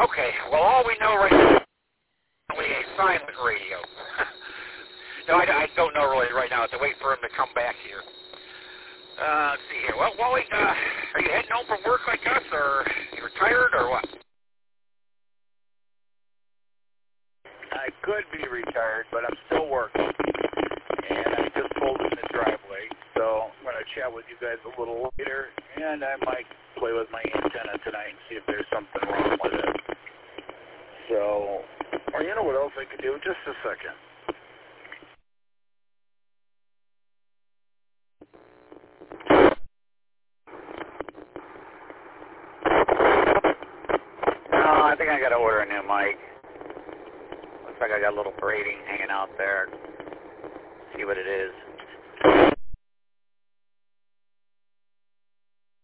Okay, well, all we know right now is a silent radio. No, I don't know really right now. I have to wait for him to come back here. Let's see here. Well, Wally, are you heading home from work like us, or you retired, or what? I could be retired, but I'm still working. And I just pulled in the driveway, so I'm going to chat with you guys a little later, and I might play with my antenna tonight and see if there's something wrong with it. So, or you know what else I could do? Just a second. No, I think I got to order a new mic. Looks like I got a little braiding hanging out there. See what it is.